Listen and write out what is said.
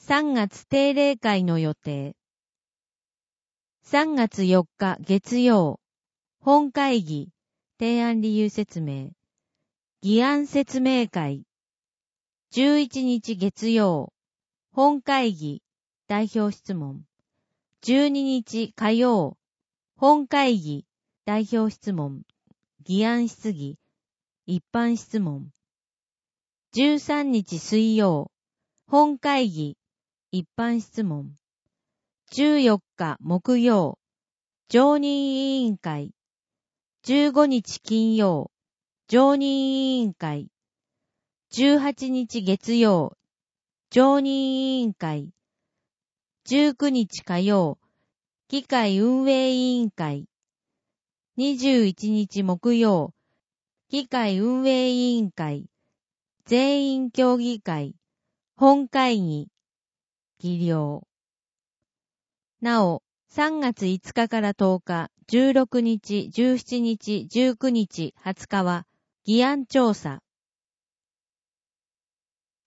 3月定例会の予定。3月4日月曜、本会議、提案理由説明。議案説明会。11日月曜、本会議、代表質問。12日火曜、本会議、代表質問。議案質疑、一般質問。13日水曜、本会議、一般質問。14日木曜、常任委員会。15日金曜、常任委員会。18日月曜、常任委員会。19日火曜、議会運営委員会。21日木曜、議会運営委員会。全員協議会。本会議。議了。なお、3月5日から10日、16日、17日、19日、20日は、議案調査。